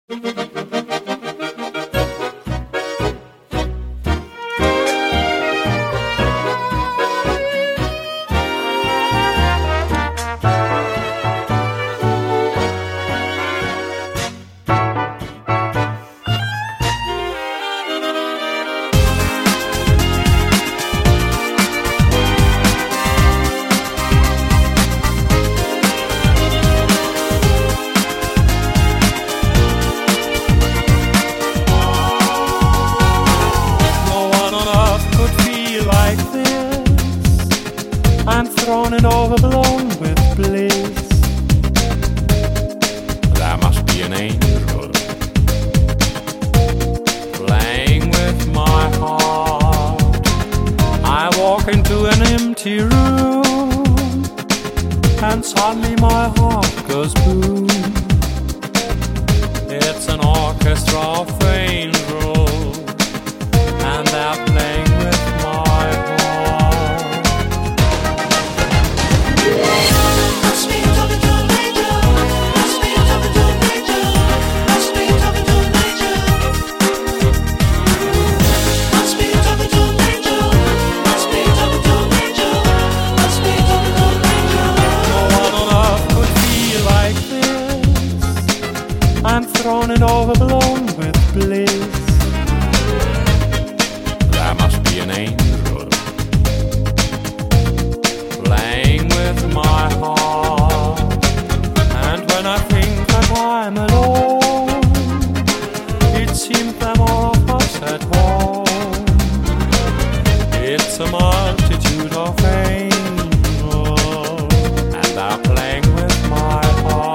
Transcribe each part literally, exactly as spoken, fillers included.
I'm thrown and overblown with bliss. There must be an angel playing with my heart. I walk into an empty room, and suddenly my heart goes boom. It's an orchestra of angels, and they're playing with my heart. I'm thrown and overblown with bliss. There must be an angel playing with my heart. And when I think that I'm alone, it seems that all of us at home. It's a multitude of angels, and they're playing with my heart.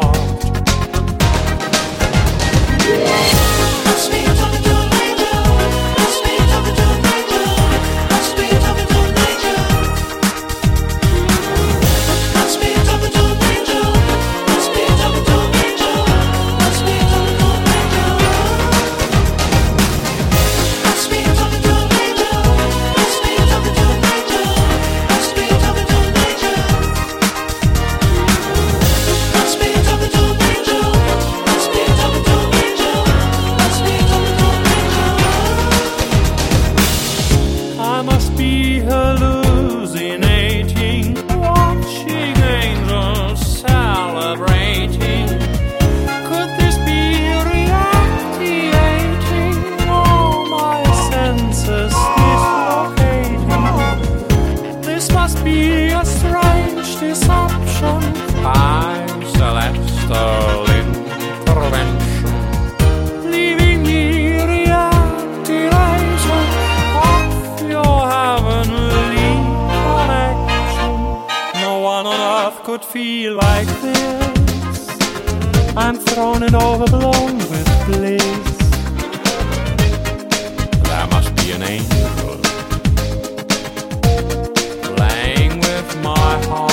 I must be hallucinating, watching angels celebrating. Could this be reactivating all my senses dislocating? This must be a strange deception By celestial intervention, leaving me reactivation of your heavenly connection. No one on earth could feel like this. I'm thrown and overblown with bliss. there must be an angel playing with my heart.